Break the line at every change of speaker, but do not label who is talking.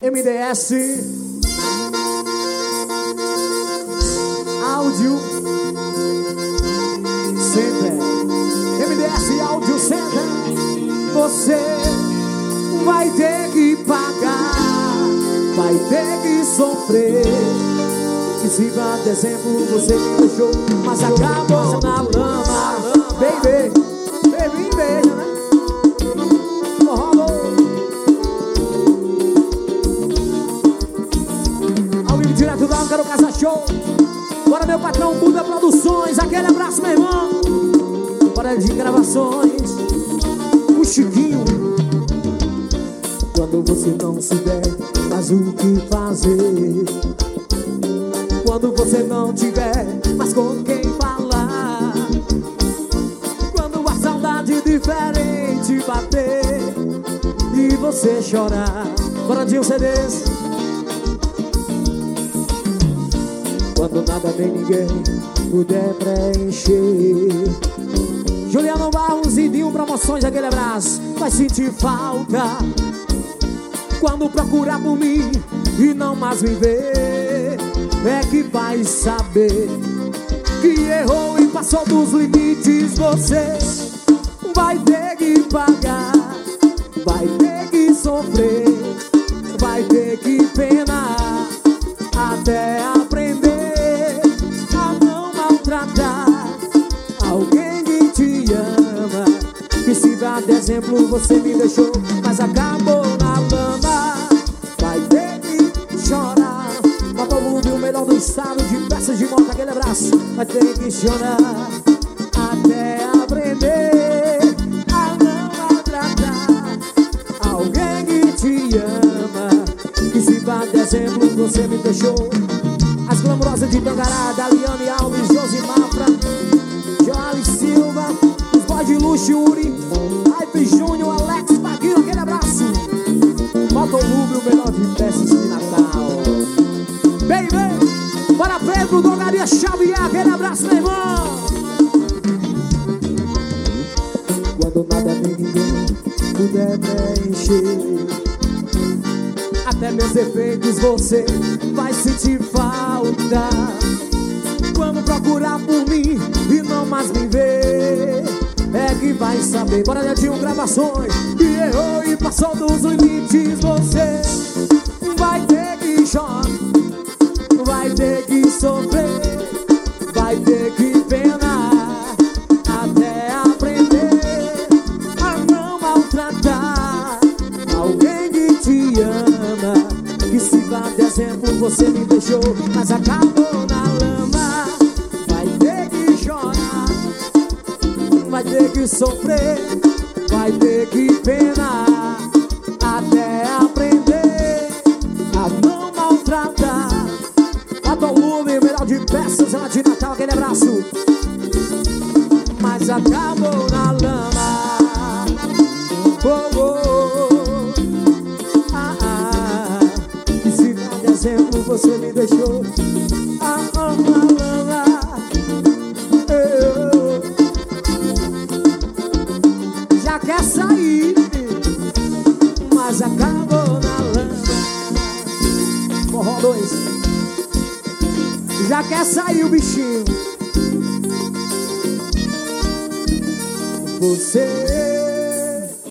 MDS Áudio Center, MDS Áudio Center. Você vai ter que pagar, vai ter que sofrer. Que sirva de exemplo, você me deixou, mas acabou na lama. Baby, baby, beija, né? Ao vivo direto da Quero Casa Show. Bora, meu patrão Buda Produções. Aquele abraço, meu irmão. Bora de gravações. O Chiquinho. Quando você não souber mais o que fazer, quando você não tiver mais com quem falar, quando a saudade diferente bater e você chorar. Bora de um CDs. Quando nada nem ninguém puder preencher. Juliano Barros e Dinho Promoções, aquele abraço. Vai sentir falta quando procurar por mim e não mais me ver. É que vai saber que errou e passou dos limites. Você vai ter que pagar, vai ter que sofrer, vai ter que penar até aprender a não maltratar alguém que te ama. Que se dá de exemplo, você me deixou, mas acabou na lama. Vai ter que chorar. O melhor do estado de peças de moto, aquele abraço. Vai ter que chorar até aprender a não maltratar alguém que te ama. Que se vá de exemplo, você me deixou. As glamurosas de Tangará, Daliane Alves, Josimafra, Joali Silva, os boys de luxo, Uri, Aipe Júnior, Alex Paguinho, aquele abraço. Motolube, o melhor de peças de Natal. Baby, para Pedro, Dogaria Xavier, aquele abraço, meu irmão. Quando nada nem ninguém puder preencher, até meus defeitos você vai sentir falta. Quando procurar por mim e não mais me ver, é que vai saber. Bora, Netinho Gravações. Que errou e passou dos limites. Você vai ter que chorar, vai ter que sofrer, vai ter que penar até aprender a não maltratar alguém que te ama. Que se vá de exemplo, você me deixou, mas acabou na lama. Vai ter que chorar, vai ter que sofrer, vai ter que penar até aprender a não maltratar. Volume, melhor de peças lá de Natal, aquele abraço. Mas acabou na lama. Oh, oh, ah, ah. E se dá de exemplo, você me deixou. Ah, ah, na lama. Já quer sair, mas acabou na lama. Forró 2. Já quer sair o bichinho. Você